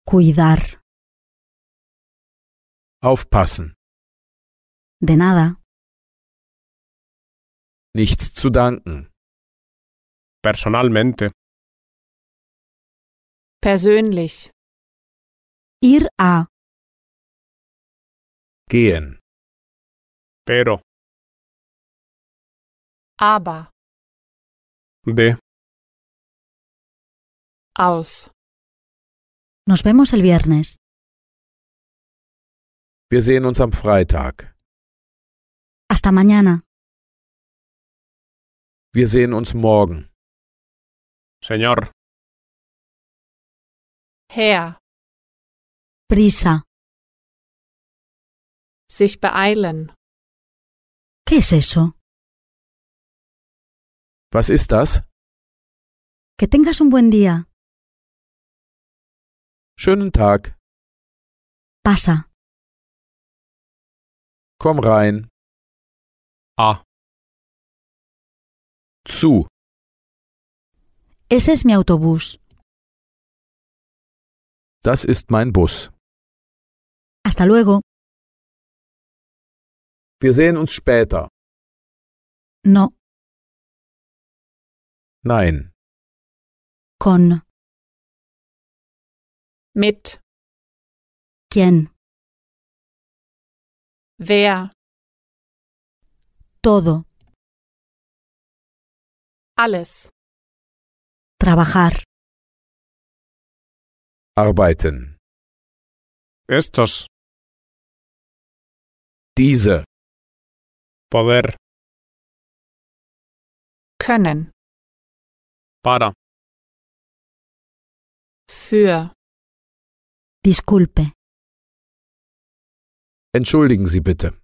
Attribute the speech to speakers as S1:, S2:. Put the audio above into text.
S1: Cuidar.
S2: Aufpassen.
S1: De nada.
S2: Nichts zu danken.
S3: Personalmente.
S4: Persönlich.
S1: Ir a.
S2: Gehen.
S3: Pero.
S4: Aber.
S3: De.
S4: Aus.
S1: Nos vemos el viernes.
S2: Wir sehen uns am Freitag.
S1: Hasta mañana.
S2: Wir sehen uns morgen.
S3: Señor.
S4: Her.
S1: Prisa.
S4: Sich beeilen.
S1: ¿Qué es eso?
S2: Was ist das?
S1: Que tengas un buen día.
S2: Schönen Tag.
S1: Pasa.
S2: Komm rein.
S3: A.
S2: Zu.
S1: Ese es mi autobús.
S2: Das ist mein Bus.
S1: Hasta luego.
S2: Wir sehen uns später.
S1: No.
S2: Nein.
S1: Con.
S4: Mit.
S1: ¿Quién?
S4: Wer.
S1: Todo.
S4: Alles.
S1: Trabajar.
S2: Arbeiten.
S3: Estos.
S2: Diese.
S3: Poder.
S4: Können.
S3: Para.
S4: Für.
S1: Disculpe.
S2: Entschuldigen Sie bitte.